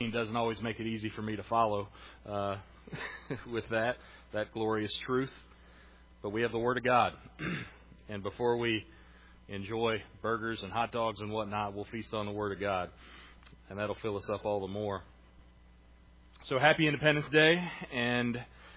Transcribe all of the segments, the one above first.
screen doesn't always make it easy for me to follow with that glorious truth. But we have the Word of God. And before we enjoy burgers and hot dogs and whatnot, we'll feast on the Word of God. And that'll fill us up all the more. So happy Independence Day. And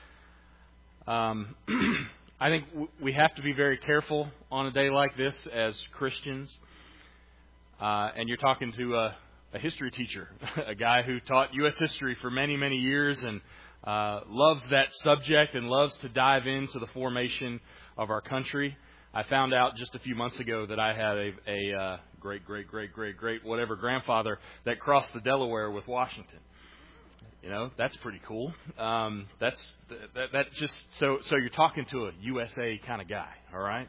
I think we have to be very careful on a day like this as Christians. And you're talking to a history teacher, a guy who taught U.S. history for many, many years and loves that subject and loves to dive into the formation of our country. I found out just a few months ago that I had a great whatever grandfather that crossed the Delaware with Washington. You know, that's pretty cool. That just so you're talking to a USA kind of guy, all right?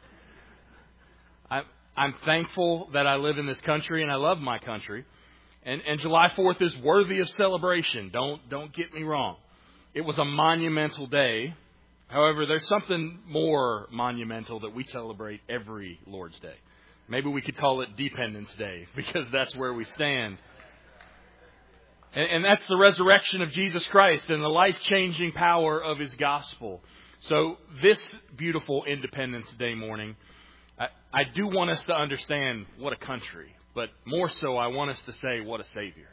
I'm thankful that I live in this country and I love my country. And July 4th is worthy of celebration. Don't get me wrong. It was a monumental day. However, there's something more monumental that we celebrate every Lord's Day. Maybe we could call it Dependence Day because that's where we stand. And that's the resurrection of Jesus Christ and the life-changing power of His gospel. So this beautiful Independence Day morning, I do want us to understand what a country, but more so I want us to say what a Savior.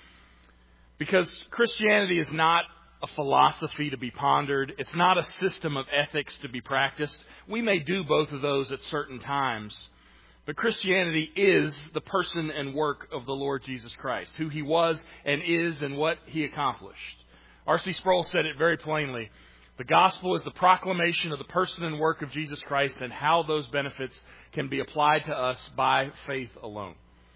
Because Christianity is not a philosophy to be pondered. It's not a system of ethics to be practiced. We may do both of those at certain times. But Christianity is the person and work of the Lord Jesus Christ, who He was and is and what He accomplished. R.C. Sproul said it very plainly. The gospel is the proclamation of the person and work of Jesus Christ and how those benefits can be applied to us by faith alone.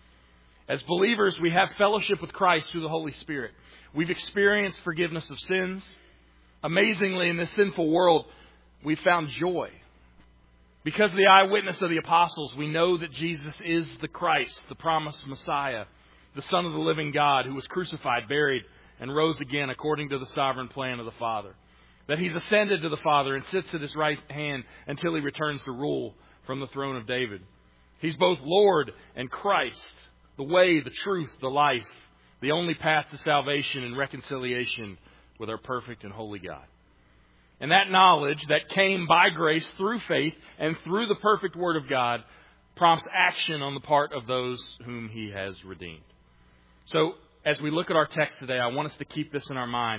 As believers, we have fellowship with Christ through the Holy Spirit. We've experienced forgiveness of sins. Amazingly, in this sinful world, we've found joy. Because of the eyewitness of the apostles, we know that Jesus is the Christ, the promised Messiah, the Son of the living God, who was crucified, buried, and rose again according to the sovereign plan of the Father. That He's ascended to the Father and sits at His right hand until He returns to rule from the throne of David. He's both Lord and Christ, the way, the truth, the life, the only path to salvation and reconciliation with our perfect and holy God. And that knowledge that came by grace through faith and through the perfect Word of God prompts action on the part of those whom He has redeemed. So, as we look at our text today, I want us to keep this in our mind.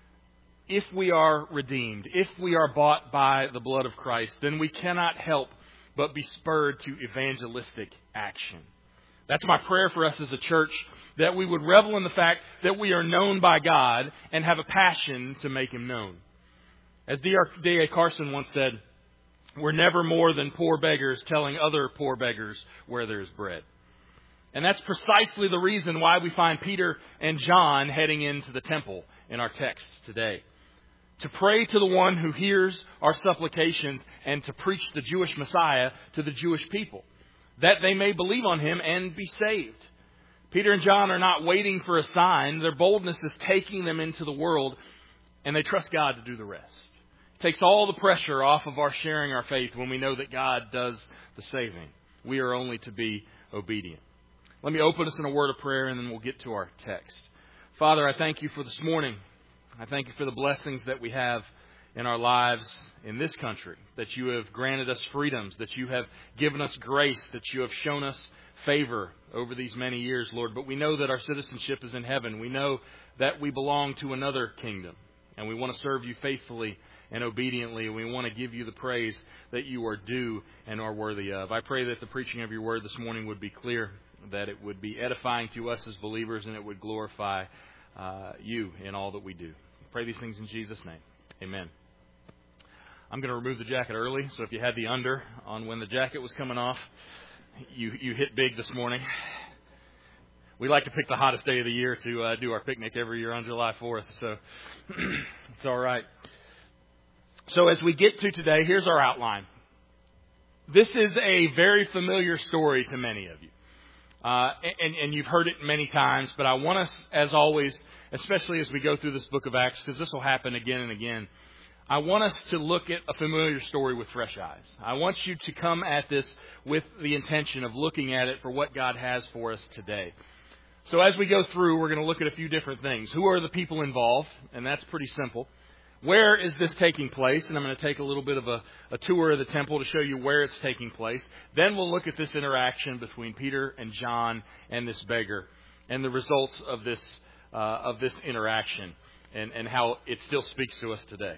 If we are redeemed, if we are bought by the blood of Christ, then we cannot help but be spurred to evangelistic action. That's my prayer for us as a church, that we would revel in the fact that we are known by God and have a passion to make Him known. As D.A. Carson once said, we're never more than poor beggars telling other poor beggars where there's bread. And that's precisely the reason why we find Peter and John heading into the temple in our text today. To pray to the one who hears our supplications and to preach the Jewish Messiah to the Jewish people, that they may believe on Him and be saved. Peter and John are not waiting for a sign. Their boldness is taking them into the world, and they trust God to do the rest. It takes all the pressure off of our sharing our faith when we know that God does the saving. We are only to be obedient. Let me open us in a word of prayer, and then we'll get to our text. Father, I thank You for this morning. I thank You for the blessings that we have in our lives in this country, that You have granted us freedoms, that You have given us grace, that You have shown us favor over these many years, Lord. But we know that our citizenship is in heaven. We know that we belong to another kingdom, and we want to serve You faithfully and obediently, and we want to give You the praise that You are due and are worthy of. I pray that the preaching of Your word this morning would be clear, that it would be edifying to us as believers, and it would glorify You in all that we do. I pray these things in Jesus' name. Amen. I'm going to remove the jacket early, so if you had the under on when the jacket was coming off, you hit big this morning. We like to pick the hottest day of the year to do our picnic every year on July 4th, so it's all right. So as we get to today, here's our outline. This is a very familiar story to many of you. And you've heard it many times, but I want us, as always, especially as we go through this book of Acts, because this will happen again and again, I want us to look at a familiar story with fresh eyes. I want you to come at this with the intention of looking at it for what God has for us today. So as we go through, we're going to look at a few different things. Who are the people involved? And that's pretty simple. Where is this taking place? And I'm going to take a little bit of a tour of the temple to show you where it's taking place. Then we'll look at this interaction between Peter and John and this beggar and the results of this interaction and how it still speaks to us today.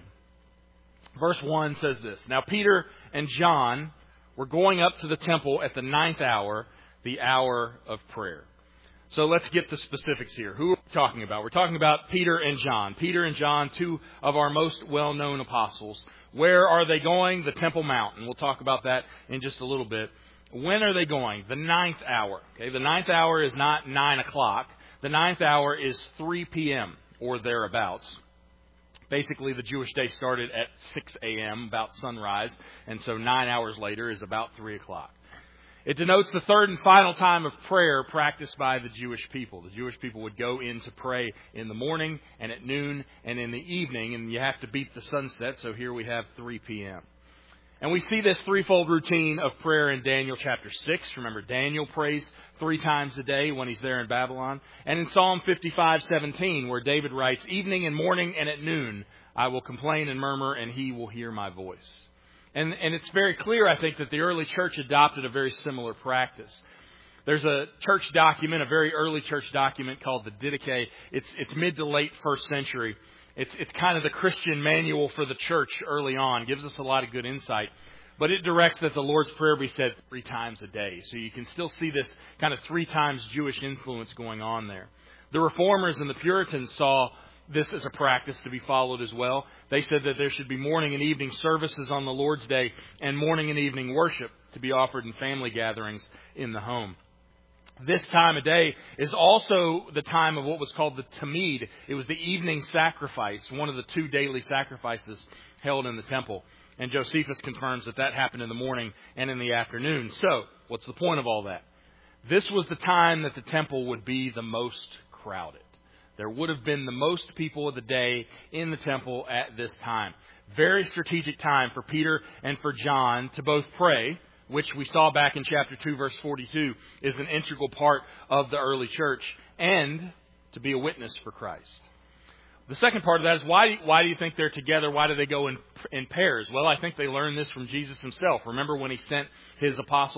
Verse 1 says this: Now Peter and John were going up to the temple at the 9th hour, the hour of prayer. So let's get the specifics here. Who are we talking about? We're talking about Peter and John. Peter and John, two of our most well-known apostles. Where are they going? The Temple Mount. And we'll talk about that in just a little bit. When are they going? The 9th hour. Okay, the 9th hour is not 9 o'clock. The 9th hour is 3 p.m. or thereabouts. Basically, the Jewish day started at 6 a.m., about sunrise, and so 9 hours later is about 3 o'clock. It denotes the third and final time of prayer practiced by the Jewish people. The Jewish people would go in to pray in the morning and at noon and in the evening, and you have to beat the sunset, so here we have 3 p.m. And we see this threefold routine of prayer in Daniel chapter 6. Remember, Daniel prays 3 times a day when he's there in Babylon. And in Psalm 55:17, where David writes, "Evening and morning and at noon I will complain and murmur, and he will hear my voice." And it's very clear, I think, that the early church adopted a very similar practice. There's a church document, a very early church document called the Didache. It's mid to late 1st century. It's kind of the Christian manual for the church early on. Gives us a lot of good insight. But it directs that the Lord's Prayer be said 3 times a day. So you can still see this kind of 3 times Jewish influence going on there. The Reformers and the Puritans saw this as a practice to be followed as well. They said that there should be morning and evening services on the Lord's Day and morning and evening worship to be offered in family gatherings in the home. This time of day is also the time of what was called the Tamid. It was the evening sacrifice, one of the 2 daily sacrifices held in the temple. And Josephus confirms that happened in the morning and in the afternoon. So, what's the point of all that? This was the time that the temple would be the most crowded. There would have been the most people of the day in the temple at this time. Very strategic time for Peter and for John to both pray, which we saw back in chapter 2, verse 42, is an integral part of the early church, and to be a witness for Christ. The second part of that is why do you think they're together? Why do they go in pairs? Well, I think they learned this from Jesus himself. Remember when he sent his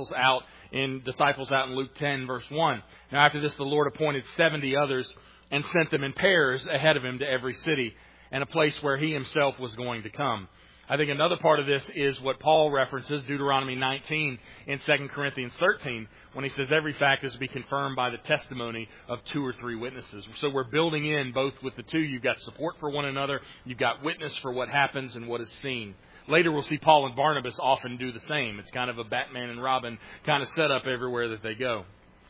disciples out in Luke 10, verse 1. Now after this, the Lord appointed 70 others and sent them in pairs ahead of him to every city and a place where he himself was going to come. I think another part of this is what Paul references, Deuteronomy 19 in 2 Corinthians 13, when he says every fact is to be confirmed by the testimony of 2 or 3 witnesses. So we're building in both with the 2. You've got support for one another. You've got witness for what happens and what is seen. Later we'll see Paul and Barnabas often do the same. It's kind of a Batman and Robin kind of setup everywhere that they go.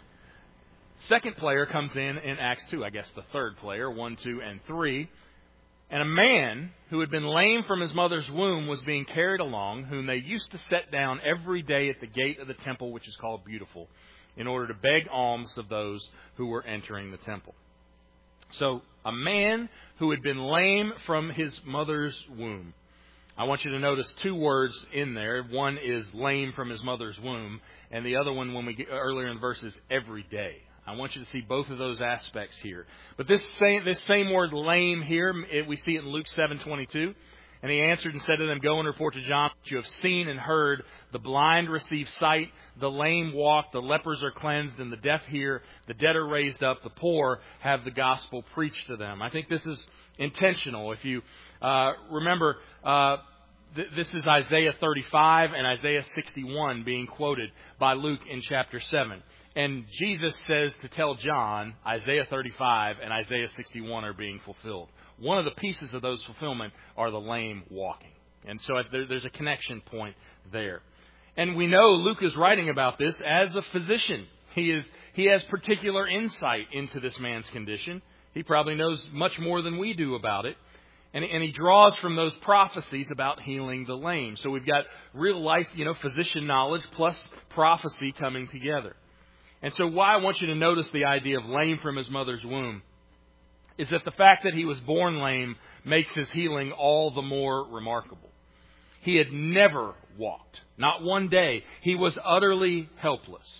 Second player comes in Acts 2, I guess the third player, 1, 2, and 3. And a man who had been lame from his mother's womb was being carried along, whom they used to set down every day at the gate of the temple, which is called Beautiful, in order to beg alms of those who were entering the temple. So, a man who had been lame from his mother's womb. I want you to notice 2 words in there. One is lame from his mother's womb, and the other one, when we get earlier in the verse, is every day. I want you to see both of those aspects here. But this same word lame here, we see it in Luke 7:22. And he answered and said to them, "Go and report to John what you have seen and heard. The blind receive sight, the lame walk, the lepers are cleansed, and the deaf hear, the dead are raised up, the poor have the gospel preached to them." I think this is intentional. If you remember, this is Isaiah 35 and Isaiah 61 being quoted by Luke in chapter 7. And Jesus says to tell John, Isaiah 35 and Isaiah 61 are being fulfilled. One of the pieces of those fulfillment are the lame walking. And so there's a connection point there. And we know Luke is writing about this as a physician. He has particular insight into this man's condition. He probably knows much more than we do about it. And he draws from those prophecies about healing the lame. So we've got real life, physician knowledge plus prophecy coming together. And so why I want you to notice the idea of lame from his mother's womb is that the fact that he was born lame makes his healing all the more remarkable. He had never walked, not one day. He was utterly helpless.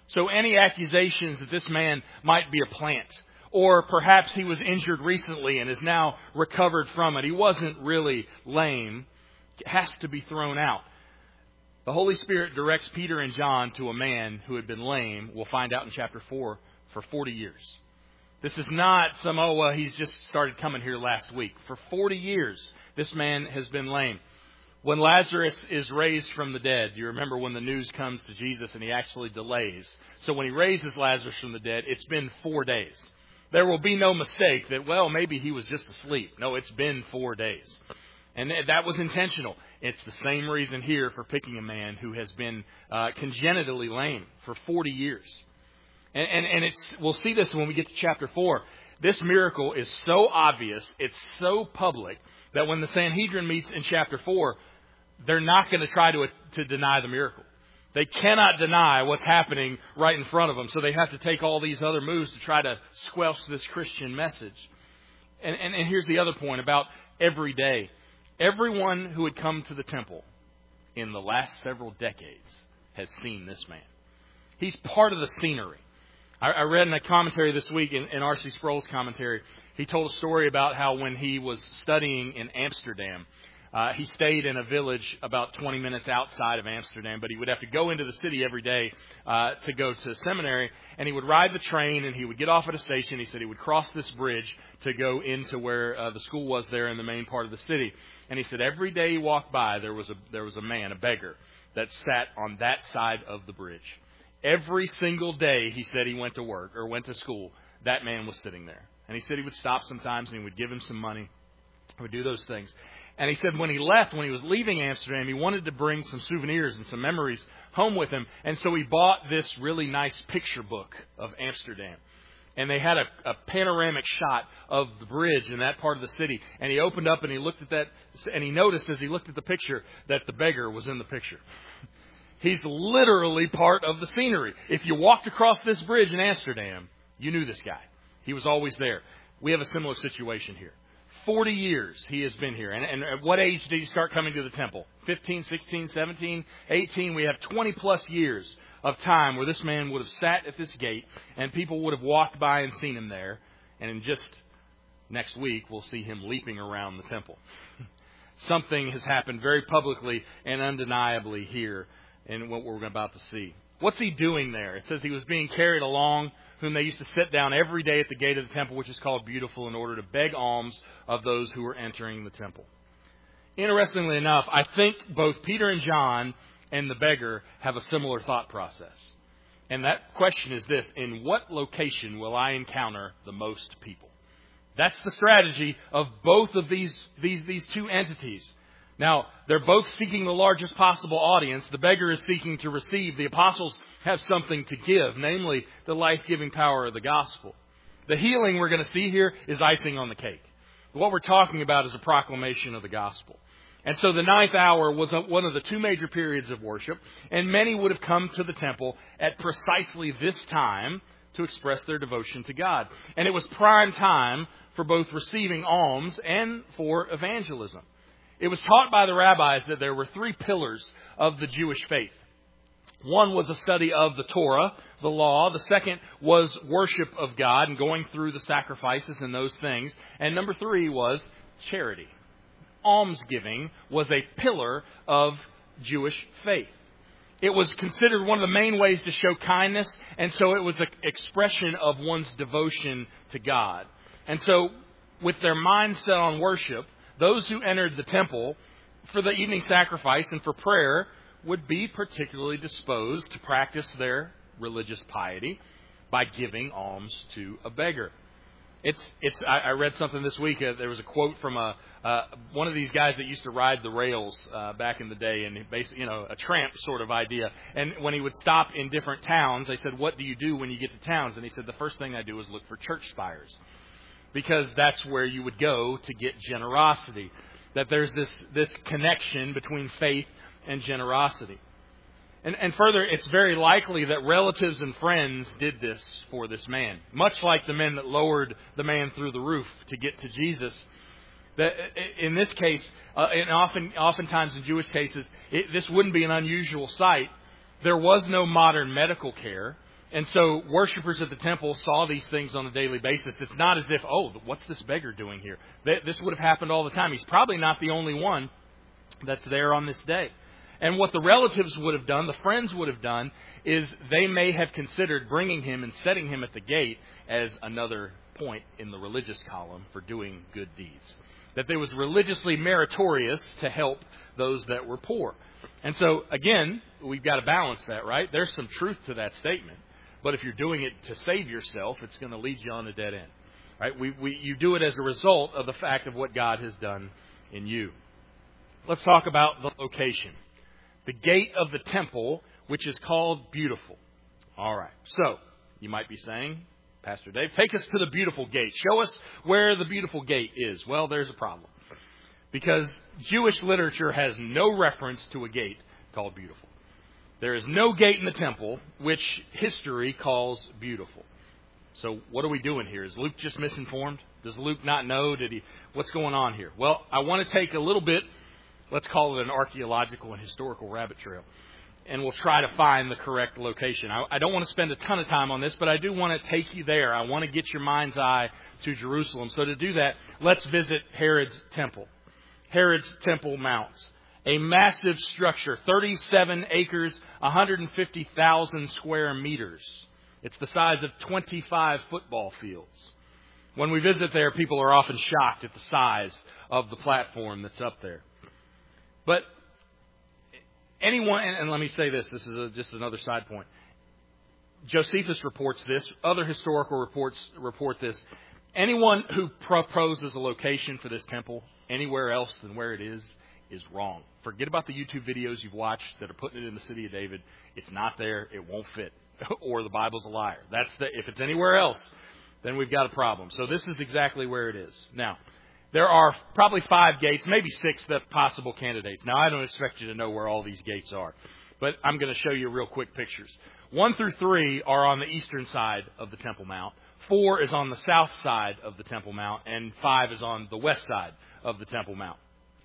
So any accusations that this man might be a plant, or perhaps he was injured recently and is now recovered from it, he wasn't really lame, has to be thrown out. The Holy Spirit directs Peter and John to a man who had been lame, we'll find out in chapter 4, for 40 years. This is not some, he's just started coming here last week. For 40 years, this man has been lame. When Lazarus is raised from the dead, you remember when the news comes to Jesus and he actually delays. So when he raises Lazarus from the dead, it's been 4 days. There will be no mistake that, maybe he was just asleep. No, it's been 4 days. And that was intentional. It's the same reason here for picking a man who has been congenitally lame for 40 years. And we'll see this when we get to chapter 4. This miracle is so obvious, it's so public, that when the Sanhedrin meets in chapter 4, they're not going to try to deny the miracle. They cannot deny what's happening right in front of them, so they have to take all these other moves to try to squelch this Christian message. And here's the other point about every day. Everyone who had come to the temple in the last several decades has seen this man. He's part of the scenery. I read in a commentary this week, in R.C. Sproul's commentary, he told a story about how when he was studying in Amsterdam, he stayed in a village about 20 minutes outside of Amsterdam, but he would have to go into the city every day to go to seminary, and he would ride the train, and he would get off at a station. He said he would cross this bridge to go into where the school was there in the main part of the city. And he said every day he walked by, there was a man, a beggar, that sat on that side of the bridge. Every single day he said he went to work or went to school, that man was sitting there. And he said he would stop sometimes and he would give him some money. He would do those things. And he said when he was leaving Amsterdam, he wanted to bring some souvenirs and some memories home with him. And so he bought this really nice picture book of Amsterdam. And they had a panoramic shot of the bridge in that part of the city. And he opened up and he looked at that, and he noticed as he looked at the picture that the beggar was in the picture. He's literally part of the scenery. If you walked across this bridge in Amsterdam, you knew this guy. He was always there. We have a similar situation here. 40 years he has been here. And at what age did he start coming to the temple? 15, 16, 17, 18. We have 20 plus years of time where this man would have sat at this gate and people would have walked by and seen him there. And in just next week, we'll see him leaping around the temple. Something has happened very publicly and undeniably here in what we're about to see. What's he doing there? It says he was being carried along, whom they used to sit down every day at the gate of the temple, which is called Beautiful, in order to beg alms of those who were entering the temple. Interestingly enough, I think both Peter and John and the beggar have a similar thought process. And that question is this: in what location will I encounter the most people? That's the strategy of both of these two entities. Now, they're both seeking the largest possible audience. The beggar is seeking to receive. The apostles have something to give, namely the life-giving power of the gospel. The healing we're going to see here is icing on the cake. What we're talking about is a proclamation of the gospel. And so the ninth hour was one of the two major periods of worship, and many would have come to the temple at precisely this time to express their devotion to God. And it was prime time for both receiving alms and for evangelism. It was taught by the rabbis that there were three pillars of the Jewish faith. One was a study of the Torah, the law. The second was worship of God and going through the sacrifices and those things. And number three was charity. Almsgiving was a pillar of Jewish faith. It was considered one of the main ways to show kindness, and so it was an expression of one's devotion to God. And so, with their mind set on worship, those who entered the temple for the evening sacrifice and for prayer would be particularly disposed to practice their religious piety by giving alms to a beggar. I read something this week. There was a quote from one of these guys that used to ride the rails back in the day, and basically, a tramp sort of idea. And when he would stop in different towns, they said, "What do you do when you get to towns?" And he said, "The first thing I do is look for church spires." Because that's where you would go to get generosity. That there's this connection between faith and generosity. And further, it's very likely that relatives and friends did this for this man. Much like the men that lowered the man through the roof to get to Jesus. That in this case, and oftentimes in Jewish cases, this wouldn't be an unusual sight. There was no modern medical care. And so worshipers at the temple saw these things on a daily basis. It's not as if, oh, what's this beggar doing here? This would have happened all the time. He's probably not the only one that's there on this day. And what the relatives would have done, the friends would have done, is they may have considered bringing him and setting him at the gate as another point in the religious column for doing good deeds. That they was religiously meritorious to help those that were poor. And so, again, we've got to balance that, right? There's some truth to that statement. But if you're doing it to save yourself, it's going to lead you on a dead end. Right? You do it as a result of the fact of what God has done in you. Let's talk about the location. The gate of the temple, which is called Beautiful. All right. So, you might be saying, Pastor Dave, take us to the Beautiful Gate. Show us where the Beautiful Gate is. Well, there's a problem. Because Jewish literature has no reference to a gate called Beautiful. There is no gate in the temple which history calls beautiful. So what are we doing here? Is Luke just misinformed? Does Luke not know? What's going on here? Well, I want to take a little bit, let's call it an archaeological and historical rabbit trail, and we'll try to find the correct location. I don't want to spend a ton of time on this, but I do want to take you there. I want to get your mind's eye to Jerusalem. So to do that, let's visit Herod's temple. Herod's Temple Mount. A massive structure, 37 acres, 150,000 square meters. It's the size of 25 football fields. When we visit there, people are often shocked at the size of the platform that's up there. But anyone, and let me say this is just another side point. Josephus reports this. Other historical reports report this. Anyone who proposes a location for this temple anywhere else than where it is wrong. Forget about the YouTube videos you've watched that are putting it in the city of David. It's not there. It won't fit. Or the Bible's a liar. If it's anywhere else, then we've got a problem. So this is exactly where it is. Now, there are probably 5 gates, maybe 6 that possible candidates. Now, I don't expect you to know where all these gates are, but I'm going to show you real quick pictures. 1 through 3 are on the eastern side of the Temple Mount. 4 is on the south side of the Temple Mount, and 5 is on the west side of the Temple Mount.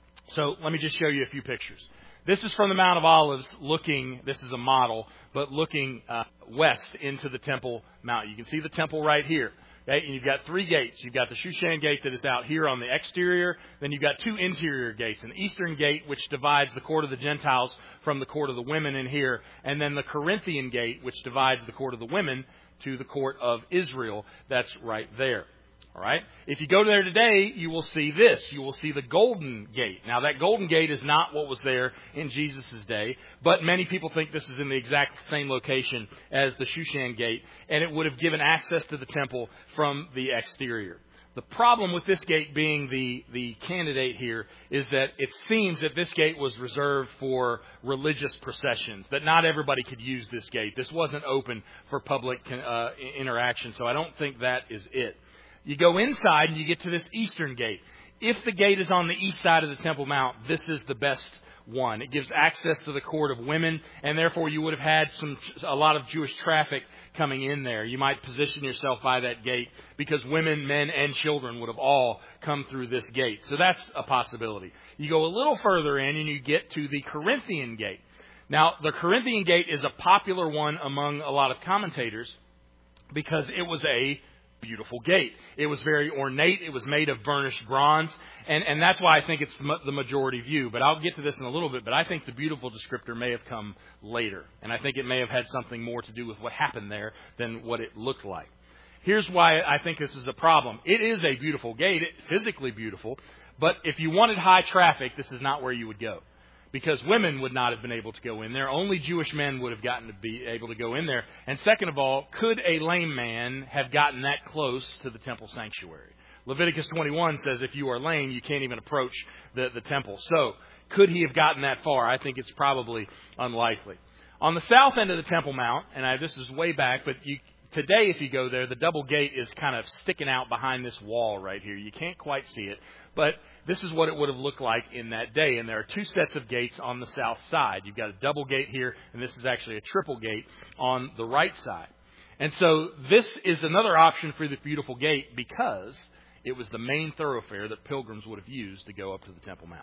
So let me just show you a few pictures. This is from the Mount of Olives this is a model, but looking west into the Temple Mount. You can see the temple right here. Okay? And you've got 3 gates. You've got the Shushan gate that is out here on the exterior. Then you've got 2 interior gates. An eastern gate, which divides the court of the Gentiles from the court of the women in here. And then the Corinthian gate, which divides the court of the women to the court of Israel. That's right there. All right. If you go there today, you will see this. You will see the Golden Gate. Now, that Golden Gate is not what was there in Jesus' day, but many people think this is in the exact same location as the Shushan Gate, and it would have given access to the temple from the exterior. The problem with this gate being the candidate here is that it seems that this gate was reserved for religious processions, that not everybody could use this gate. This wasn't open for public interaction, so I don't think that is it. You go inside and you get to this eastern gate. If the gate is on the east side of the Temple Mount, this is the best one. It gives access to the court of women, and therefore you would have had a lot of Jewish traffic coming in there. You might position yourself by that gate because women, men, and children would have all come through this gate. So that's a possibility. You go a little further in and you get to the Corinthian gate. Now, the Corinthian gate is a popular one among a lot of commentators because it was a beautiful gate. It was very ornate. It was made of burnished bronze. And that's why I think it's the majority view. But I'll get to this in a little bit. But I think the beautiful descriptor may have come later. And I think it may have had something more to do with what happened there than what it looked like. Here's why I think this is a problem. It is a beautiful gate, physically beautiful. But if you wanted high traffic, this is not where you would go. Because women would not have been able to go in there. Only Jewish men would have gotten to be able to go in there. And second of all, could a lame man have gotten that close to the temple sanctuary? Leviticus 21 says if you are lame, you can't even approach the temple. So, could he have gotten that far? I think it's probably unlikely. On the south end of the Temple Mount, and this is way back, but today if you go there, the double gate is kind of sticking out behind this wall right here. You can't quite see it. But this is what it would have looked like in that day. And there are 2 sets of gates on the south side. You've got a double gate here, and this is actually a triple gate on the right side. And so this is another option for the beautiful gate because it was the main thoroughfare that pilgrims would have used to go up to the Temple Mount.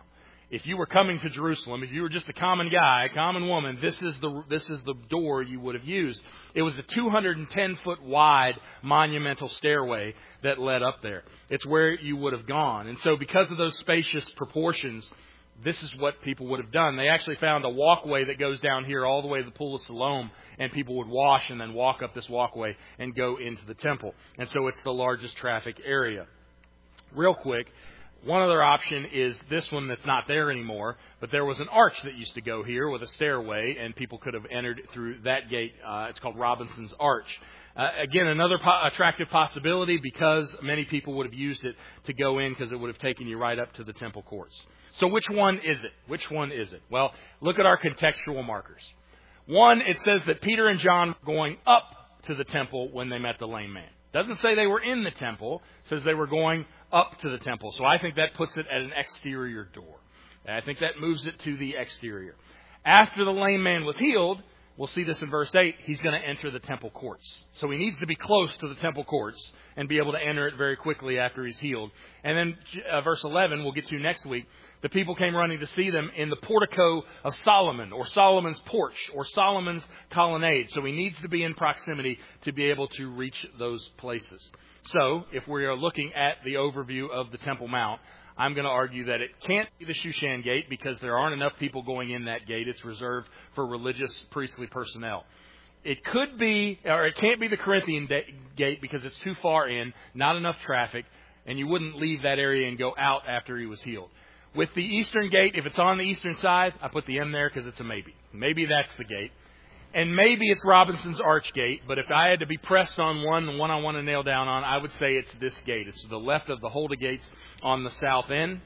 If you were coming to Jerusalem, if you were just a common guy, a common woman, this is the door you would have used. It was a 210-foot wide monumental stairway that led up there. It's where you would have gone. And so because of those spacious proportions, this is what people would have done. They actually found a walkway that goes down here all the way to the Pool of Siloam, and people would wash and then walk up this walkway and go into the temple. And so it's the largest traffic area. Real quick, one other option is this one that's not there anymore, but there was an arch that used to go here with a stairway, and people could have entered through that gate. It's called Robinson's Arch. Again, another attractive possibility because many people would have used it to go in because it would have taken you right up to the temple courts. So which one is it? Which one is it? Well, look at our contextual markers. One, it says that Peter and John were going up to the temple when they met the lame man. Doesn't say they were in the temple. It says they were going up to the temple. So I think that puts it at an exterior door. And I think that moves it to the exterior. After the lame man was healed, we'll see this in verse 8, he's going to enter the temple courts. So he needs to be close to the temple courts and be able to enter it very quickly after he's healed. And then verse 11, we'll get to next week, the people came running to see them in the portico of Solomon, or Solomon's porch, or Solomon's colonnade. So he needs to be in proximity to be able to reach those places. So if we are looking at the overview of the Temple Mount, I'm going to argue that it can't be the Shushan Gate because there aren't enough people going in that gate. It's reserved for religious priestly personnel. It could be, or it can't be the Corinthian Gate because it's too far in, not enough traffic, and you wouldn't leave that area and go out after he was healed. With the Eastern Gate, if it's on the eastern side, I put the M there because it's a maybe. Maybe that's the gate. And maybe it's Robinson's Arch Gate, but if I had to be pressed on one, the one I want to nail down on, I would say it's this gate. It's to the left of the Huldah Gates on the south end.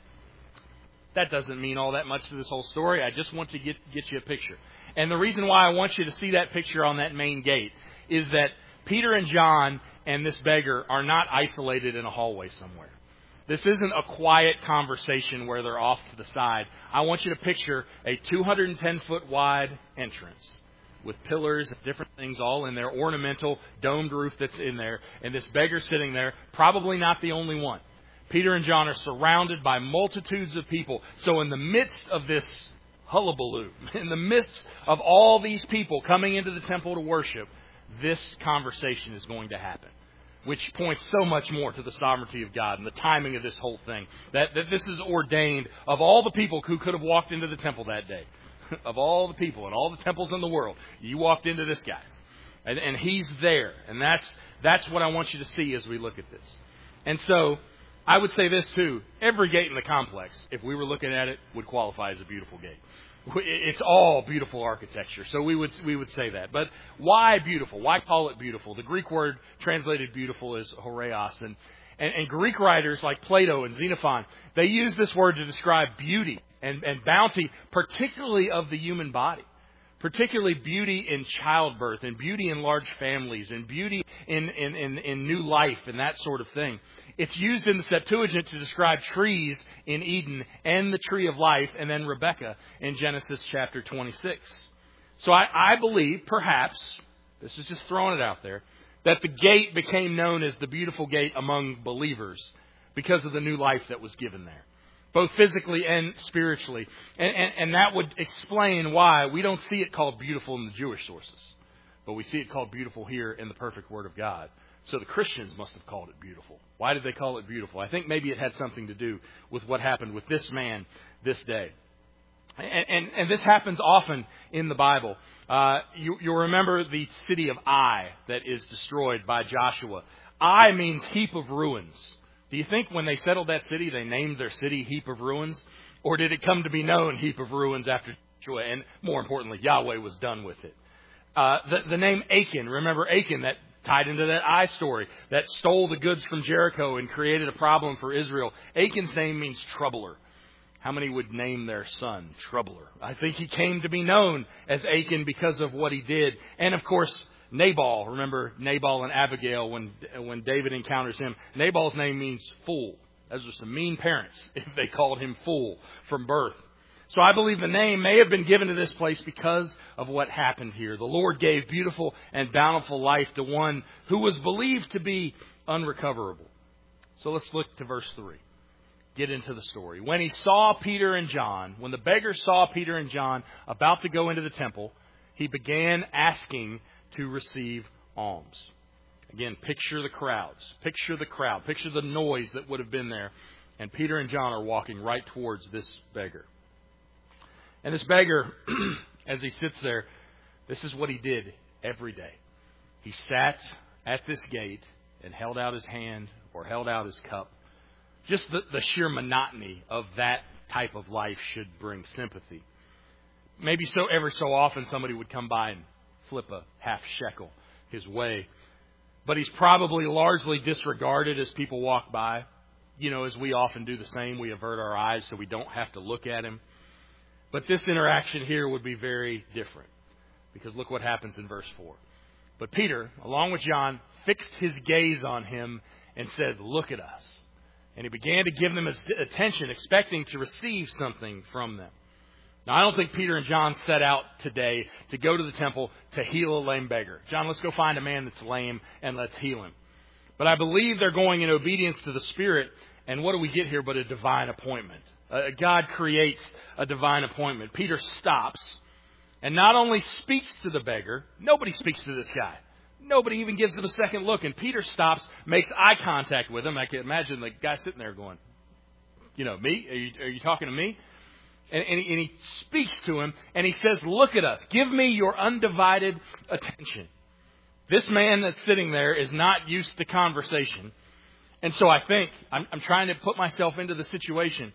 That doesn't mean all that much to this whole story. I just want to get you a picture. And the reason why I want you to see that picture on that main gate is that Peter and John and this beggar are not isolated in a hallway somewhere. This isn't a quiet conversation where they're off to the side. I want you to picture a 210-foot wide entrance with pillars and different things all in there, ornamental, domed roof that's in there, and this beggar sitting there, probably not the only one. Peter and John are surrounded by multitudes of people. So in the midst of this hullabaloo, in the midst of all these people coming into the temple to worship, this conversation is going to happen, which points so much more to the sovereignty of God and the timing of this whole thing. That this is ordained of all the people who could have walked into the temple that day. Of all the people and all the temples in the world, you walked into this guy's. And he's there. And that's what I want you to see as we look at this. And so I would say this too. Every gate in the complex, if we were looking at it, would qualify as a beautiful gate. It's all beautiful architecture. So we would say that. But why beautiful? Why call it beautiful? The Greek word translated beautiful is horeos. And Greek writers like Plato and Xenophon, they use this word to describe beauty and bounty, particularly of the human body. Particularly beauty in childbirth and beauty in large families and beauty in new life and that sort of thing. It's used in the Septuagint to describe trees in Eden and the tree of life and then Rebekah in Genesis chapter 26. So I believe, perhaps, this is just throwing it out there, that the gate became known as the beautiful gate among believers because of the new life that was given there, both physically and spiritually. And that would explain why we don't see it called beautiful in the Jewish sources, but we see it called beautiful here in the perfect Word of God. So the Christians must have called it beautiful. Why did they call it beautiful? I think maybe it had something to do with what happened with this man this day. And this happens often in the Bible. You'll remember the city of Ai that is destroyed by Joshua. Ai means heap of ruins. Do you think when they settled that city, they named their city Heap of Ruins? Or did it come to be known Heap of Ruins after Joshua? And more importantly, Yahweh was done with it. The name Achan, remember Achan, that tied into that Ai story, that stole the goods from Jericho and created a problem for Israel. Achan's name means troubler. How many would name their son Troubler? I think he came to be known as Achan because of what he did. And of course, Nabal. Remember Nabal and Abigail when David encounters him. Nabal's name means fool. Those are some mean parents if they called him fool from birth. So I believe the name may have been given to this place because of what happened here. The Lord gave beautiful and bountiful life to one who was believed to be unrecoverable. So let's look to verse 3. get into the story. When he saw Peter and John, when the beggar saw Peter and John about to go into the temple, he began asking to receive alms. Again, picture the crowds. Picture the crowd. Picture the noise that would have been there. And Peter and John are walking right towards this beggar. And this beggar, as he sits there, this is what he did every day. He sat at this gate and held out his hand or held out his cup. Just the sheer monotony of that type of life should bring sympathy. Maybe so every so often somebody would come by and flip a half shekel his way. But he's probably largely disregarded as people walk by. You know, as we often do the same, we avert our eyes so we don't have to look at him. But this interaction here would be very different. Because look what happens in verse 4. But Peter, along with John, fixed his gaze on him and said, "Look at us." And he began to give them his attention, expecting to receive something from them. Now, I don't think Peter and John set out today to go to the temple to heal a lame beggar. John, let's go find a man that's lame and let's heal him. But I believe they're going in obedience to the Spirit. And what do we get here but a divine appointment? God creates a divine appointment. Peter stops and not only speaks to the beggar. Nobody speaks to this guy. Nobody even gives him a second look. And Peter stops, makes eye contact with him. I can imagine the guy sitting there going, "You know, me? Are you talking to me?" And he speaks to him and he says, "Look at us. Give me your undivided attention." This man that's sitting there is not used to conversation. And so I think, I'm trying to put myself into the situation.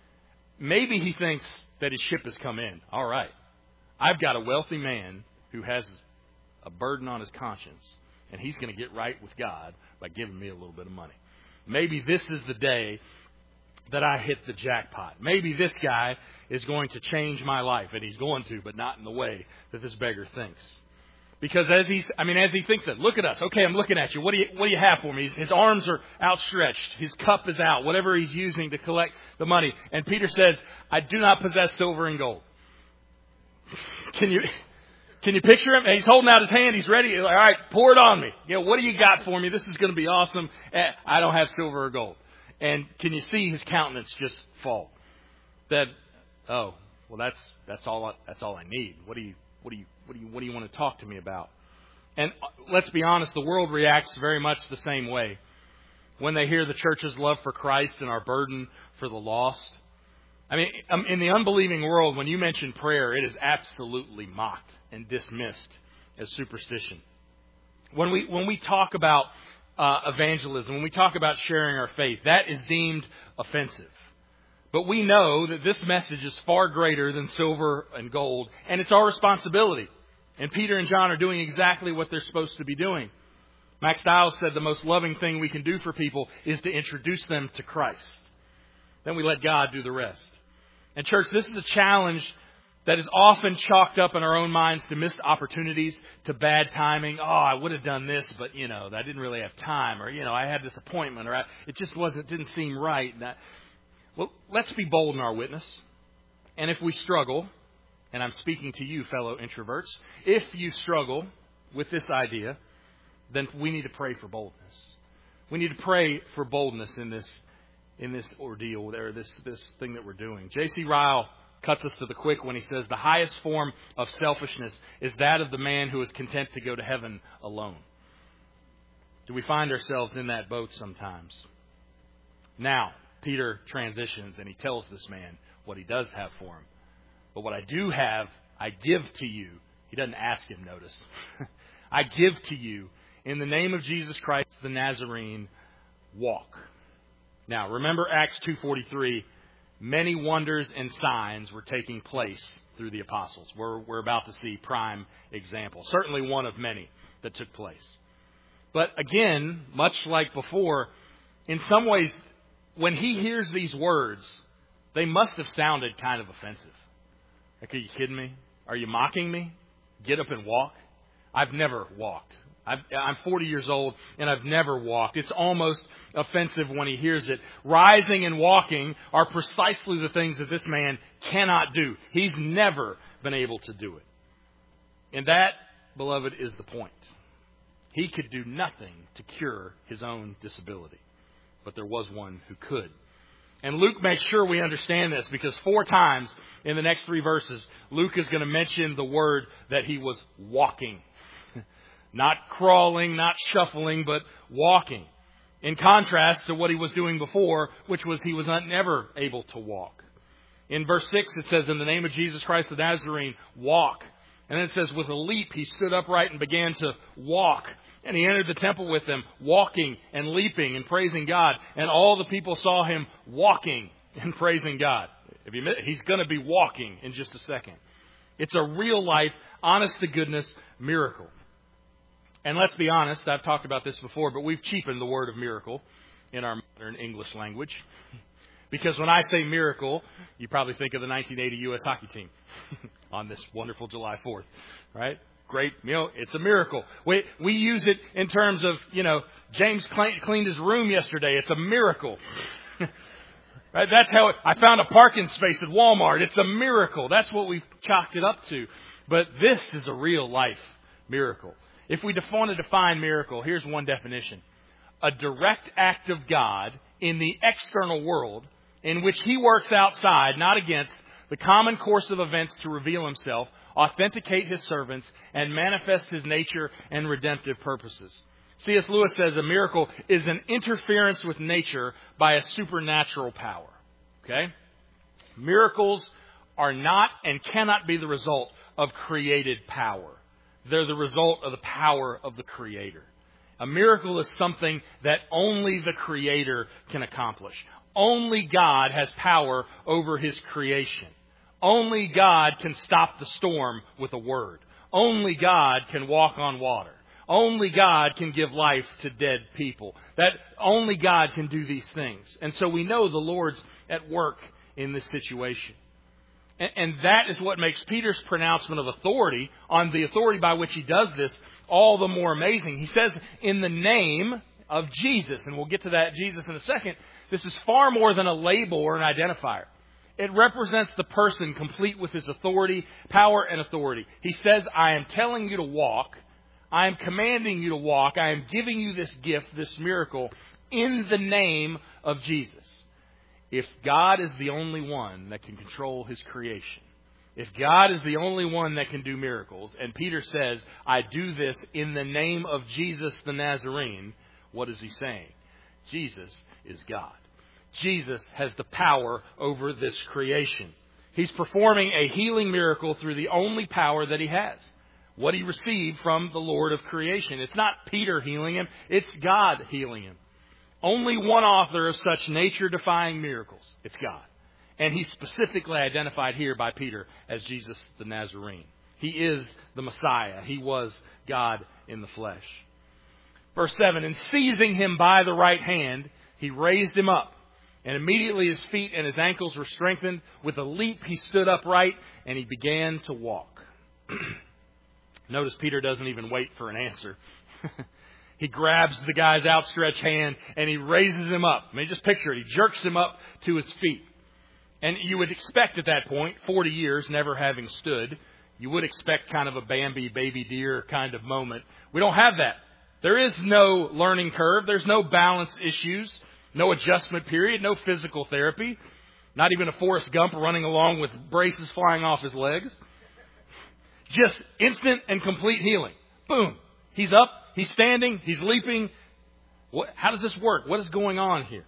Maybe he thinks that his ship has come in. All right. I've got a wealthy man who has a burden on his conscience. And he's going to get right with God by giving me a little bit of money. Maybe this is the day that I hit the jackpot. Maybe this guy is going to change my life. And he's going to, but not in the way that this beggar thinks. Because as he thinks that, "Look at us. Okay, I'm looking at you. What do you have for me?" His arms are outstretched. His cup is out, whatever he's using to collect the money. And Peter says, "I do not possess silver and gold." Can you picture him? And he's holding out his hand. He's ready. All right, pour it on me. You know, what do you got for me? This is going to be awesome. I don't have silver or gold. And can you see his countenance just fall? That, oh, well, that's all I need. What do you want to talk to me about? And let's be honest, the world reacts very much the same way. When they hear the church's love for Christ and our burden for the lost. I mean, in the unbelieving world, when you mention prayer, it is absolutely mocked and dismissed as superstition. When we talk about evangelism, when we talk about sharing our faith, that is deemed offensive. But we know that this message is far greater than silver and gold, and it's our responsibility. And Peter and John are doing exactly what they're supposed to be doing. Max Stiles said the most loving thing we can do for people is to introduce them to Christ. Then we let God do the rest. And church, this is a challenge that is often chalked up in our own minds to missed opportunities, to bad timing. "Oh, I would have done this, but, I didn't really have time." Or, I had this appointment, or it just didn't seem right. Well, let's be bold in our witness. And if we struggle, and I'm speaking to you, fellow introverts, if you struggle with this idea, then we need to pray for boldness. We need to pray for boldness in this ordeal, or this thing that we're doing. J.C. Ryle cuts us to the quick when he says, "The highest form of selfishness is that of the man who is content to go to heaven alone." Do we find ourselves in that boat sometimes? Now, Peter transitions and he tells this man what he does have for him. "But what I do have, I give to you." He doesn't ask him, notice. "I give to you, in the name of Jesus Christ the Nazarene, walk." Now, remember Acts 2:43. Many wonders and signs were taking place through the apostles. We're about to see prime example. Certainly one of many that took place. But again, much like before, in some ways, when he hears these words, they must have sounded kind of offensive. Like, are you kidding me? Are you mocking me? Get up and walk? I've never walked. I'm 40 years old and I've never walked. It's almost offensive when he hears it. Rising and walking are precisely the things that this man cannot do. He's never been able to do it. And that, beloved, is the point. He could do nothing to cure his own disability. But there was one who could. And Luke makes sure we understand this because 4 times in the next 3 verses, Luke is going to mention the word that he was walking. Not crawling, not shuffling, but walking. In contrast to what he was doing before, which was he was never able to walk. In verse 6 it says, in the name of Jesus Christ the Nazarene, walk. And then it says, with a leap he stood upright and began to walk. And he entered the temple with them, walking and leaping and praising God. And all the people saw him walking and praising God. He's going to be walking in just a second. It's a real life, honest to goodness miracle. And let's be honest, I've talked about this before, but we've cheapened the word of miracle in our modern English language. Because when I say miracle, you probably think of the 1980 U.S. hockey team on this wonderful July 4th, right? Great, it's a miracle. We use it in terms of, James cleaned his room yesterday. It's a miracle. Right? That's how I found a parking space at Walmart. It's a miracle. That's what we've chalked it up to. But this is a real life miracle. If we want to define miracle, here's one definition. A direct act of God in the external world in which he works outside, not against, the common course of events to reveal himself, authenticate his servants, and manifest his nature and redemptive purposes. C.S. Lewis says a miracle is an interference with nature by a supernatural power. Okay? Miracles are not and cannot be the result of created power. They're the result of the power of the Creator. A miracle is something that only the Creator can accomplish. Only God has power over His creation. Only God can stop the storm with a word. Only God can walk on water. Only God can give life to dead people. That only God can do these things. And so we know the Lord's at work in this situation. And that is what makes Peter's pronouncement of authority, on the authority by which he does this, all the more amazing. He says, in the name of Jesus, and we'll get to that Jesus in a second, this is far more than a label or an identifier. It represents the person complete with his authority, power, and authority. He says, I am telling you to walk. I am commanding you to walk. I am giving you this gift, this miracle, in the name of Jesus. If God is the only one that can control His creation, if God is the only one that can do miracles, and Peter says, I do this in the name of Jesus the Nazarene, what is he saying? Jesus is God. Jesus has the power over this creation. He's performing a healing miracle through the only power that he has. What he received from the Lord of creation. It's not Peter healing him, it's God healing him. Only one author of such nature-defying miracles. It's God. And he's specifically identified here by Peter as Jesus the Nazarene. He is the Messiah. He was God in the flesh. Verse 7, and seizing him by the right hand, he raised him up. And immediately his feet and his ankles were strengthened. With a leap he stood upright and he began to walk. Notice Peter doesn't even wait for an answer. He grabs the guy's outstretched hand and he raises him up. I mean, just picture it. He jerks him up to his feet. And you would expect at that point, 40 years never having stood, you would expect kind of a Bambi, baby deer kind of moment. We don't have that. There is no learning curve. There's no balance issues, no adjustment period, no physical therapy, not even a Forrest Gump running along with braces flying off his legs. Just instant and complete healing. Boom. He's up. He's standing. He's leaping. How does this work? What is going on here?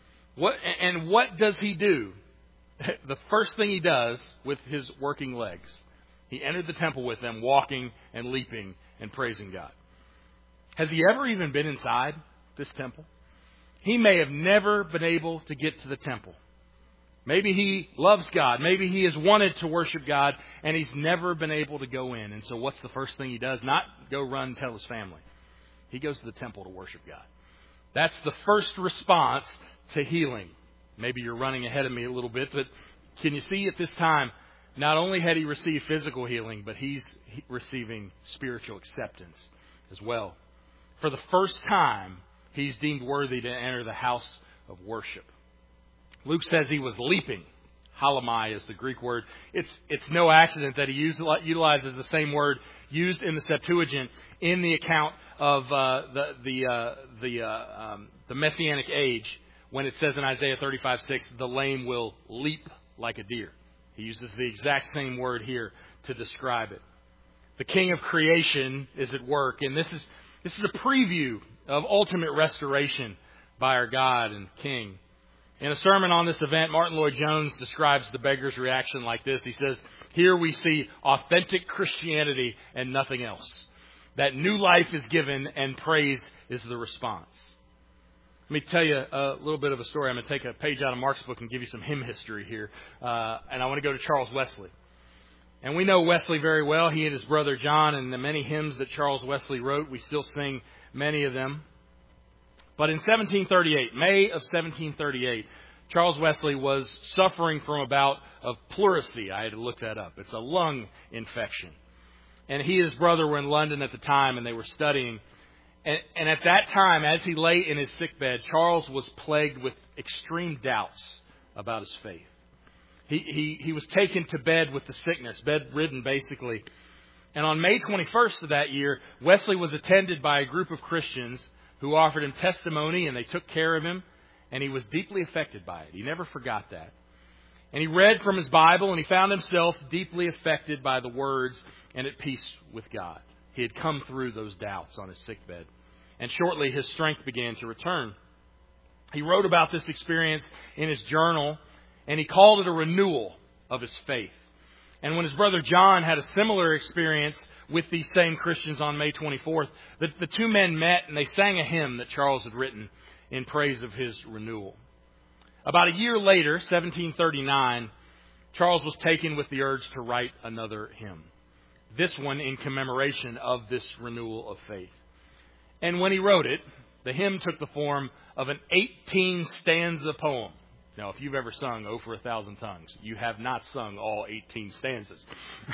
What does he do? The first thing he does with his working legs, he entered the temple with them, walking and leaping and praising God. Has he ever even been inside this temple? He may have never been able to get to the temple. Maybe he loves God. Maybe he has wanted to worship God, and he's never been able to go in. And so what's the first thing he does? Not go run and tell his family. He goes to the temple to worship God. That's the first response to healing. Maybe you're running ahead of me a little bit, but can you see at this time, not only had he received physical healing, but he's receiving spiritual acceptance as well. For the first time, he's deemed worthy to enter the house of worship. Luke says he was leaping. Halamai is the Greek word. It's no accident that he utilizes the same word used in the Septuagint in the account of the Messianic age, when it says in Isaiah 35:6, the lame will leap like a deer. He uses the exact same word here to describe it. The King of creation is at work, and this is a preview of ultimate restoration by our God and King. In a sermon on this event, Martin Lloyd-Jones describes the beggar's reaction like this. He says, "Here we see authentic Christianity and nothing else. That new life is given and praise is the response." Let me tell you a little bit of a story. I'm going to take a page out of Mark's book and give you some hymn history here. And I want to go to Charles Wesley. And we know Wesley very well. He and his brother John, and the many hymns that Charles Wesley wrote, we still sing many of them. But in 1738, May of 1738, Charles Wesley was suffering from a bout of pleurisy. I had to look that up. It's a lung infection. And he and his brother were in London at the time, and they were studying. And at that time, as he lay in his sickbed, Charles was plagued with extreme doubts about his faith. He was taken to bed with the sickness, bedridden basically. And on May 21st of that year, Wesley was attended by a group of Christians who offered him testimony, and they took care of him, and he was deeply affected by it. He never forgot that. And he read from his Bible, and he found himself deeply affected by the words and at peace with God. He had come through those doubts on his sickbed, and shortly his strength began to return. He wrote about this experience in his journal, and he called it a renewal of his faith. And when his brother John had a similar experience with these same Christians on May 24th, the two men met and they sang a hymn that Charles had written in praise of his renewal. About a year later, 1739, Charles was taken with the urge to write another hymn. This one in commemoration of this renewal of faith. And when he wrote it, the hymn took the form of an 18-stanza poem. Now, if you've ever sung "Oh for a Thousand Tongues," you have not sung all 18 stanzas.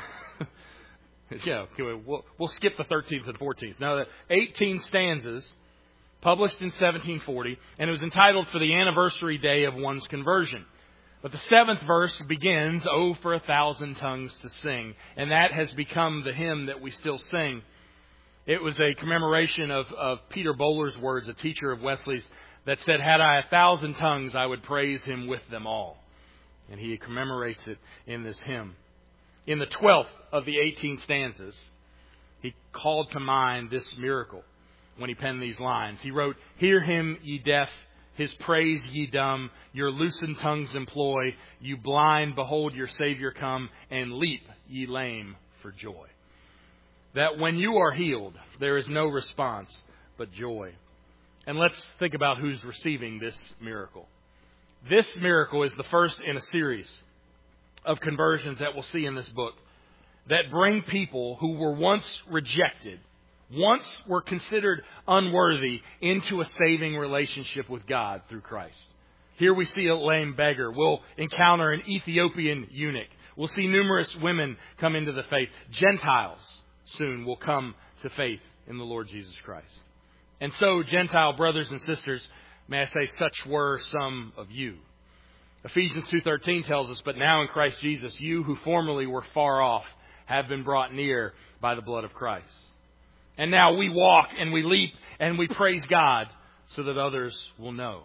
Yeah, we'll skip the 13th and 14th. Now, the 18 stanzas, published in 1740, and it was entitled "For the Anniversary Day of One's Conversion." But the 7th verse begins, "Oh, for a thousand tongues to sing," and that has become the hymn that we still sing. It was a commemoration of Peter Bowler's words, a teacher of Wesley's, that said, "Had I 1,000 tongues, I would praise him with them all." And he commemorates it in this hymn. In the 12th of the 18 stanzas, he called to mind this miracle when he penned these lines. He wrote, "Hear him, ye deaf, his praise ye dumb, your loosened tongues employ, you blind, behold your Savior come, and leap, ye lame, for joy." That when you are healed, there is no response but joy. And let's think about who's receiving this miracle. This miracle is the first in a series of conversions that we'll see in this book that bring people who were once rejected, once were considered unworthy, into a saving relationship with God through Christ. Here we see a lame beggar. We'll encounter an Ethiopian eunuch. We'll see numerous women come into the faith. Gentiles soon will come to faith in the Lord Jesus Christ. And so, Gentile brothers and sisters, may I say, such were some of you. Ephesians 2:13 tells us, "But now in Christ Jesus, you who formerly were far off have been brought near by the blood of Christ." And now we walk and we leap and we praise God so that others will know.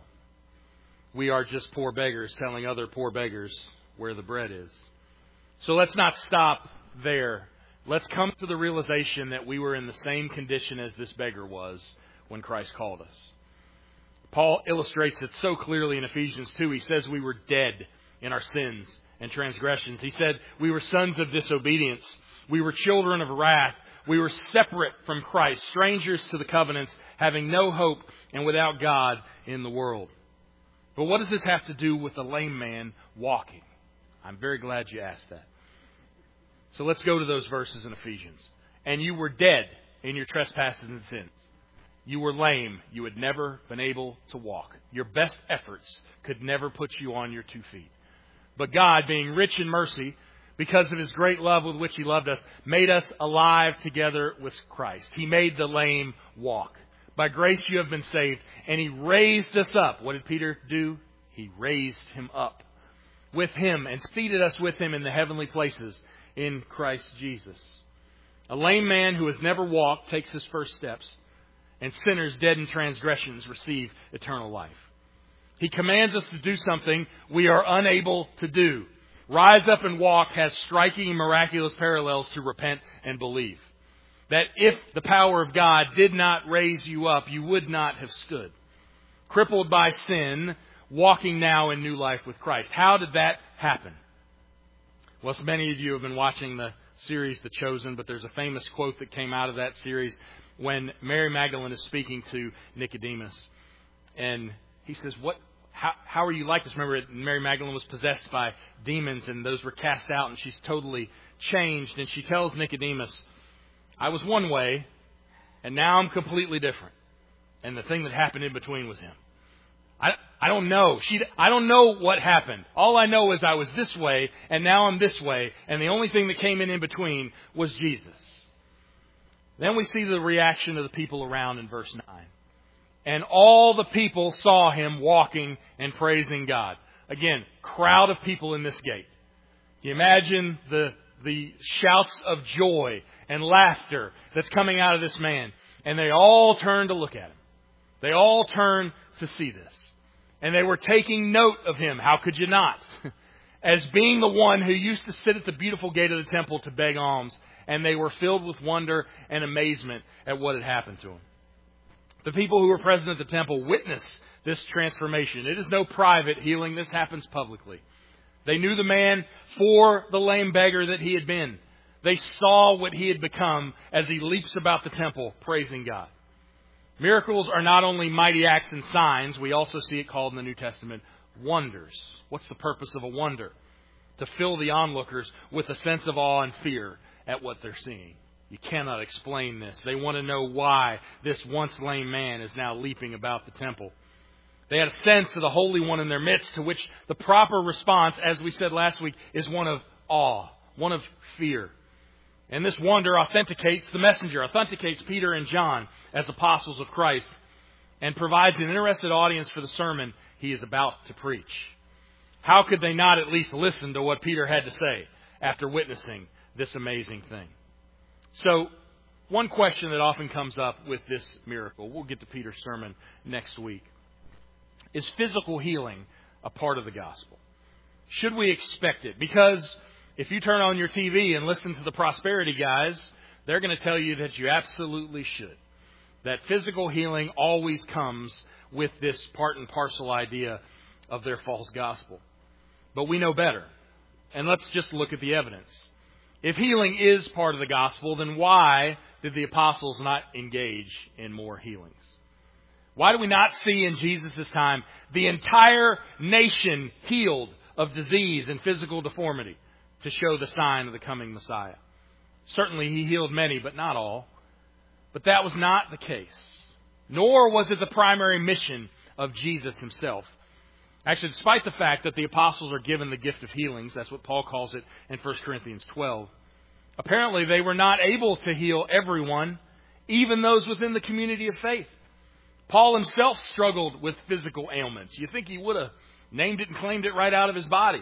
We are just poor beggars telling other poor beggars where the bread is. So let's not stop there. Let's come to the realization that we were in the same condition as this beggar was when Christ called us. Paul illustrates it so clearly in Ephesians 2. He says we were dead in our sins and transgressions. He said we were sons of disobedience. We were children of wrath. We were separate from Christ, strangers to the covenants, having no hope and without God in the world. But what does this have to do with the lame man walking? I'm very glad you asked that. So let's go to those verses in Ephesians. "And you were dead in your trespasses and sins." You were lame. You had never been able to walk. Your best efforts could never put you on your 2 feet. But God, being rich in mercy, because of his great love with which he loved us, made us alive together with Christ. He made the lame walk. By grace you have been saved. And he raised us up. What did Peter do? He raised him up with him and seated us with him in the heavenly places in Christ Jesus. A lame man who has never walked takes his first steps, and sinners dead in transgressions receive eternal life. He commands us to do something we are unable to do. Rise up and walk has striking and miraculous parallels to repent and believe. That if the power of God did not raise you up, you would not have stood. Crippled by sin, walking now in new life with Christ. How did that happen? Well, so many of you have been watching the series The Chosen, but there's a famous quote that came out of that series when Mary Magdalene is speaking to Nicodemus. And he says, how are you like this? Remember, Mary Magdalene was possessed by demons, and those were cast out, and she's totally changed. And she tells Nicodemus, I was one way, and now I'm completely different. And the thing that happened in between was him. I don't know. I don't know what happened. All I know is I was this way, and now I'm this way, and the only thing that came in between was Jesus. Then we see the reaction of the people around in verse 9. And all the people saw him walking and praising God. Again, crowd of people in this gate. Can you imagine the shouts of joy and laughter that's coming out of this man? And they all turn to look at him. They all turn to see this. And they were taking note of him. How could you not? As being the one who used to sit at the beautiful gate of the temple to beg alms. And they were filled with wonder and amazement at what had happened to him. The people who were present at the temple witnessed this transformation. It is no private healing. This happens publicly. They knew the man for the lame beggar that he had been. They saw what he had become as he leaps about the temple praising God. Miracles are not only mighty acts and signs. We also see it called in the New Testament wonders. What's the purpose of a wonder? To fill the onlookers with a sense of awe and fear at what they're seeing. You cannot explain this. They want to know why this once lame man is now leaping about the temple. They had a sense of the Holy One in their midst, to which the proper response, as we said last week, is one of awe, one of fear. And this wonder authenticates the messenger, authenticates Peter and John as apostles of Christ, and provides an interested audience for the sermon he is about to preach. How could they not at least listen to what Peter had to say after witnessing this amazing thing? So, one question that often comes up with this miracle, we'll get to Peter's sermon next week, is physical healing a part of the gospel? Should we expect it? Because if you turn on your TV and listen to the prosperity guys, they're going to tell you that you absolutely should. That physical healing always comes with this part and parcel idea of their false gospel. But we know better. And let's just look at the evidence. If healing is part of the gospel, then why did the apostles not engage in more healings? Why do we not see in Jesus' time the entire nation healed of disease and physical deformity to show the sign of the coming Messiah? Certainly he healed many, but not all. But that was not the case. Nor was it the primary mission of Jesus himself. Actually, despite the fact that the apostles are given the gift of healings, that's what Paul calls it in 1 Corinthians 12, apparently they were not able to heal everyone, even those within the community of faith. Paul himself struggled with physical ailments. You think he would have named it and claimed it right out of his body.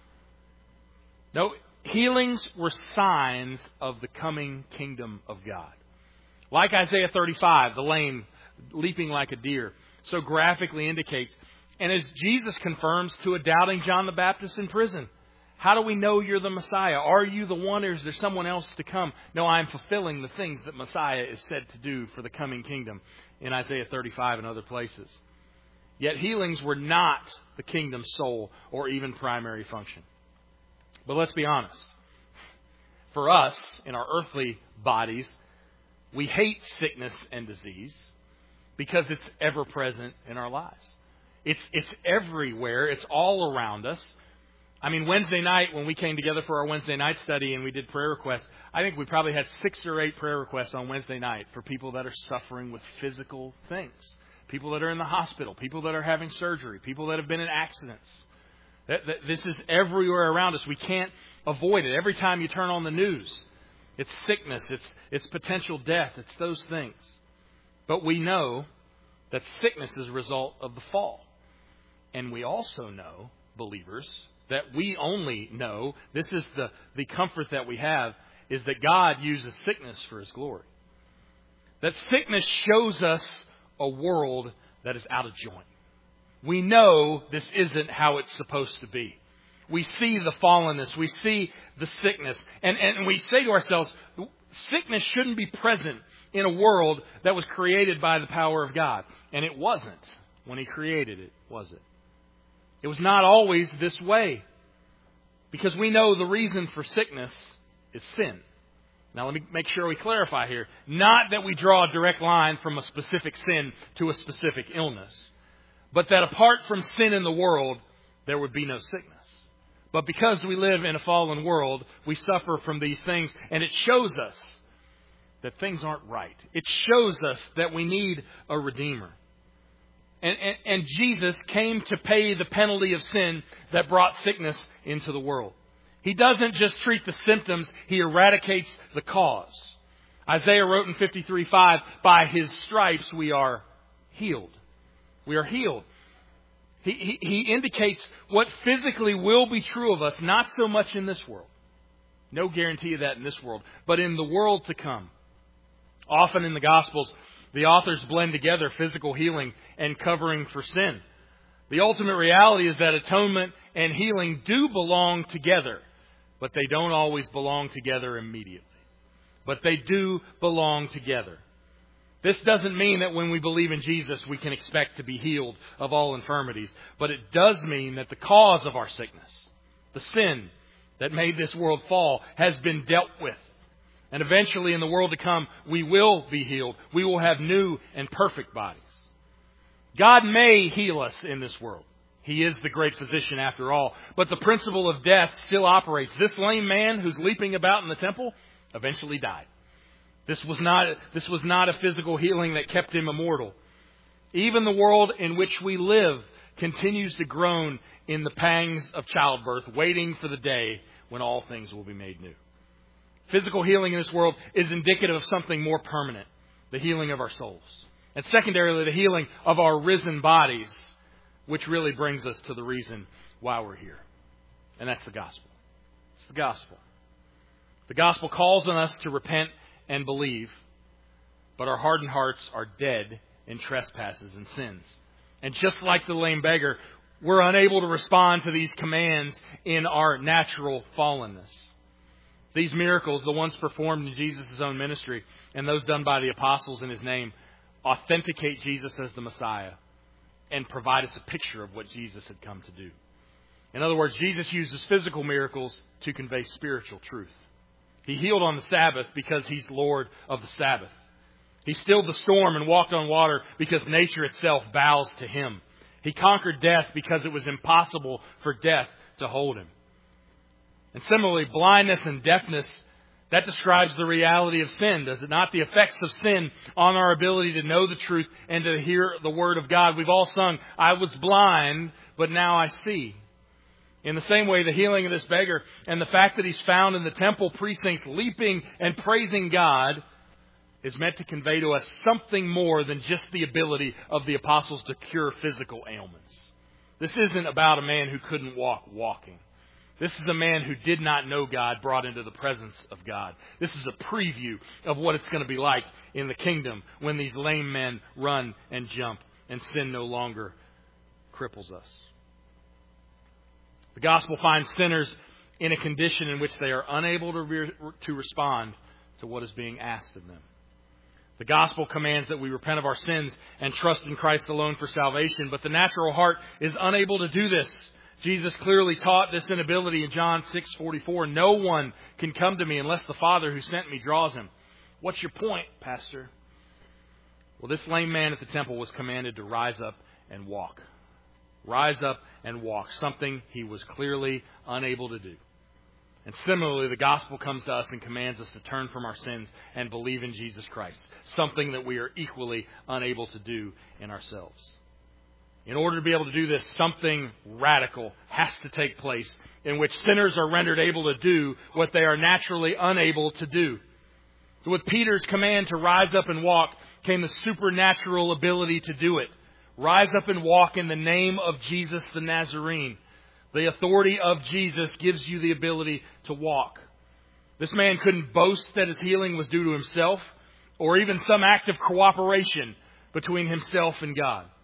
No, healings were signs of the coming kingdom of God. Like Isaiah 35, the lame leaping like a deer, so graphically indicates. And as Jesus confirms to a doubting John the Baptist in prison, how do we know you're the Messiah? Are you the one, or is there someone else to come? No, I am fulfilling the things that Messiah is said to do for the coming kingdom in Isaiah 35 and other places. Yet healings were not the kingdom's sole or even primary function. But let's be honest. For us, in our earthly bodies, we hate sickness and disease because it's ever present in our lives. It's everywhere. It's all around us. I mean, Wednesday night, when we came together for our Wednesday night study and we did prayer requests, I think we probably had 6 or 8 prayer requests on Wednesday night for people that are suffering with physical things. People that are in the hospital. People that are having surgery. People that have been in accidents. This is everywhere around us. We can't avoid it. Every time you turn on the news, it's sickness. It's potential death. It's those things. But we know that sickness is a result of the fall. And we also know, believers, that we only know, this is the comfort that we have, is that God uses sickness for His glory. That sickness shows us a world that is out of joint. we know this isn't how it's supposed to be. We see the fallenness. We see the sickness. And we say to ourselves, sickness shouldn't be present in a world that was created by the power of God. And it wasn't when He created it, was it? It was not always this way. Because we know the reason for sickness is sin. Now let me make sure we clarify here. Not that we draw a direct line from a specific sin to a specific illness. But that apart from sin in the world, there would be no sickness. But because we live in a fallen world, we suffer from these things. And it shows us that things aren't right. It shows us that we need a Redeemer. And Jesus came to pay the penalty of sin that brought sickness into the world. He doesn't just treat the symptoms, He eradicates the cause. Isaiah wrote in 53:5, by His stripes we are healed. We are healed. He indicates what physically will be true of us, not so much in this world. No guarantee of that in this world, but in the world to come. Often in the Gospels, the authors blend together physical healing and covering for sin. The ultimate reality is that atonement and healing do belong together, but they don't always belong together immediately. But they do belong together. This doesn't mean that when we believe in Jesus, we can expect to be healed of all infirmities. But it does mean that the cause of our sickness, the sin that made this world fall, has been dealt with. And eventually in the world to come, we will be healed. We will have new and perfect bodies. God may heal us in this world. He is the great physician after all. But the principle of death still operates. This lame man who's leaping about in the temple eventually died. This was not a physical healing that kept him immortal. Even the world in which we live continues to groan in the pangs of childbirth, waiting for the day when all things will be made new. Physical healing in this world is indicative of something more permanent, the healing of our souls. And secondarily, the healing of our risen bodies, which really brings us to the reason why we're here. And that's the gospel. It's the gospel. The gospel calls on us to repent and believe, but our hardened hearts are dead in trespasses and sins. And just like the lame beggar, we're unable to respond to these commands in our natural fallenness. These miracles, the ones performed in Jesus' own ministry and those done by the apostles in His name, authenticate Jesus as the Messiah and provide us a picture of what Jesus had come to do. In other words, Jesus uses physical miracles to convey spiritual truth. He healed on the Sabbath because He's Lord of the Sabbath. He stilled the storm and walked on water because nature itself bows to Him. He conquered death because it was impossible for death to hold Him. And similarly, blindness and deafness, that describes the reality of sin, does it not? The effects of sin on our ability to know the truth and to hear the Word of God. We've all sung, I was blind, but now I see. In the same way, the healing of this beggar and the fact that he's found in the temple precincts leaping and praising God is meant to convey to us something more than just the ability of the apostles to cure physical ailments. This isn't about a man who couldn't walk walking. This is a man who did not know God brought into the presence of God. This is a preview of what it's going to be like in the kingdom when these lame men run and jump and sin no longer cripples us. The gospel finds sinners in a condition in which they are unable to respond to what is being asked of them. The gospel commands that we repent of our sins and trust in Christ alone for salvation, but the natural heart is unable to do this. Jesus clearly taught this inability in John 6:44. No one can come to me unless the Father who sent me draws him. What's your point, Pastor? Well, this lame man at the temple was commanded to rise up and walk. Rise up and walk, something he was clearly unable to do. And similarly, the gospel comes to us and commands us to turn from our sins and believe in Jesus Christ, something that we are equally unable to do in ourselves. In order to be able to do this, something radical has to take place in which sinners are rendered able to do what they are naturally unable to do. With Peter's command to rise up and walk came the supernatural ability to do it. Rise up and walk in the name of Jesus the Nazarene. The authority of Jesus gives you the ability to walk. This man couldn't boast that his healing was due to himself or even some act of cooperation between himself and God.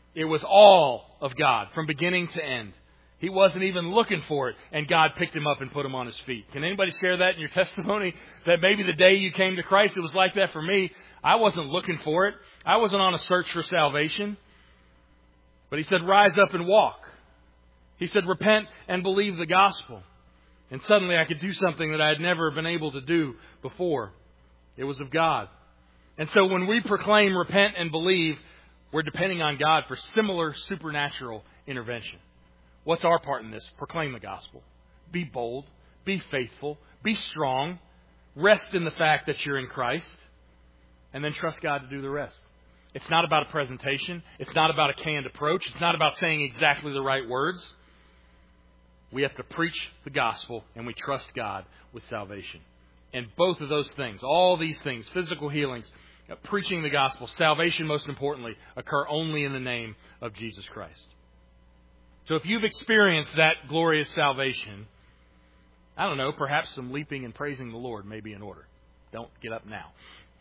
It was all of God from beginning to end. He wasn't even looking for it, and God picked him up and put him on his feet. Can anybody share that in your testimony? That maybe the day you came to Christ, it was like that for me. I wasn't looking for it. I wasn't on a search for salvation. But He said, rise up and walk. He said, repent and believe the gospel. And suddenly I could do something that I had never been able to do before. It was of God. And so when we proclaim repent and believe, we're depending on God for similar supernatural intervention. What's our part in this? Proclaim the gospel. Be bold. Be faithful. Be strong. Rest in the fact that you're in Christ. And then trust God to do the rest. It's not about a presentation. It's not about a canned approach. It's not about saying exactly the right words. We have to preach the gospel, and we trust God with salvation. And both of those things, all these things, physical healings, preaching the gospel, salvation most importantly, occur only in the name of Jesus Christ. So if you've experienced that glorious salvation, I don't know, perhaps some leaping and praising the Lord may be in order. Don't get up now.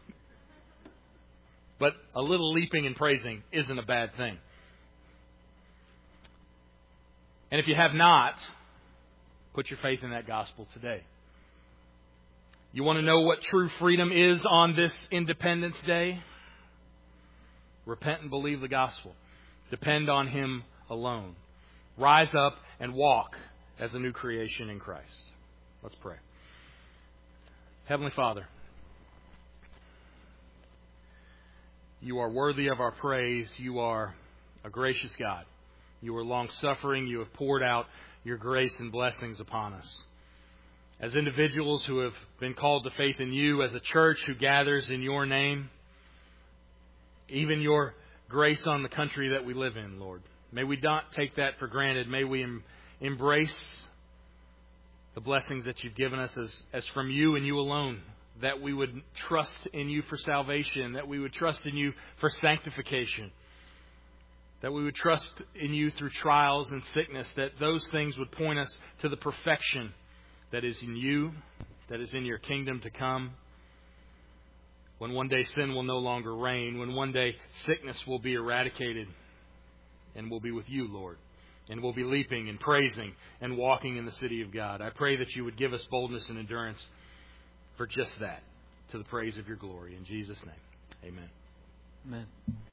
But a little leaping and praising isn't a bad thing. And if you have not, put your faith in that gospel today. You want to know what true freedom is on this Independence Day? Repent and believe the gospel. Depend on Him alone. Rise up and walk as a new creation in Christ. Let's pray. Heavenly Father, You are worthy of our praise. You are a gracious God. You are long-suffering. You have poured out Your grace and blessings upon us. As individuals who have been called to faith in You, as a church who gathers in Your name, even Your grace on the country that we live in, Lord. May we not take that for granted. May we embrace the blessings that You've given us as from You and You alone. That we would trust in You for salvation. That we would trust in You for sanctification. That we would trust in You through trials and sickness. That those things would point us to the perfection that is in You, that is in Your kingdom to come. When one day sin will no longer reign. When one day sickness will be eradicated. And we'll be with You, Lord. And we'll be leaping and praising and walking in the city of God. I pray that You would give us boldness and endurance for just that, to the praise of Your glory. In Jesus' name, amen. Amen.